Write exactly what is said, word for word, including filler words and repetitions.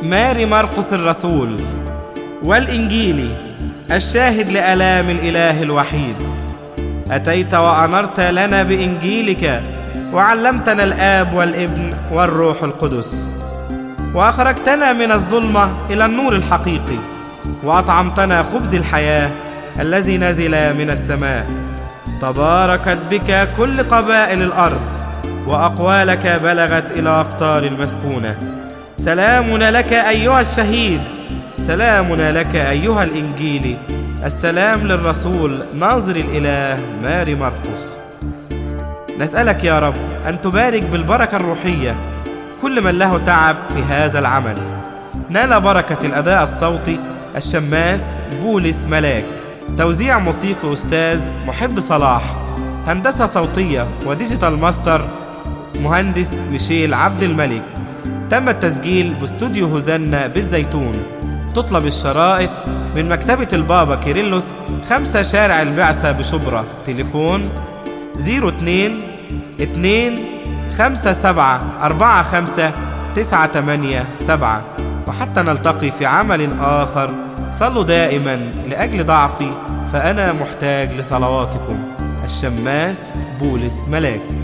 ماري مرقس الرسول والإنجيلي الشاهد لآلام الإله الوحيد. أتيت وأنرت لنا بإنجيلك، وعلمتنا الآب والابن والروح القدس، وأخرجتنا من الظلمة إلى النور الحقيقي، وأطعمتنا خبز الحياة الذي نزل من السماء. تباركت بك كل قبائل الأرض، وأقوالك بلغت إلى أقطار المسكونة. سلامنا لك أيها الشهيد، سلامنا لك أيها الإنجيلي. السلام للرسول ناظر الإله ماري مرقس. نسألك يا رب أن تبارك بالبركة الروحية كل من له تعب في هذا العمل. نال بركة الأداء الصوتي الشماس بولس ملاك، توزيع موسيقي أستاذ محب صلاح، هندسة صوتية وديجيتال ماستر مهندس ميشيل عبد الملك. تم التسجيل باستوديو هوزنا بالزيتون. تطلب الشرائط من مكتبة البابا كيرلس، خمسة شارع البعثة بشبرا. تليفون زيرو اتنين اتنين خمسة سبعة أربعة خمسة تسعة تمانية سبعة. وحتى نلتقي في عمل آخر، صلوا دائما لأجل ضعفي فأنا محتاج لصلواتكم. الشماس بولس ملاك.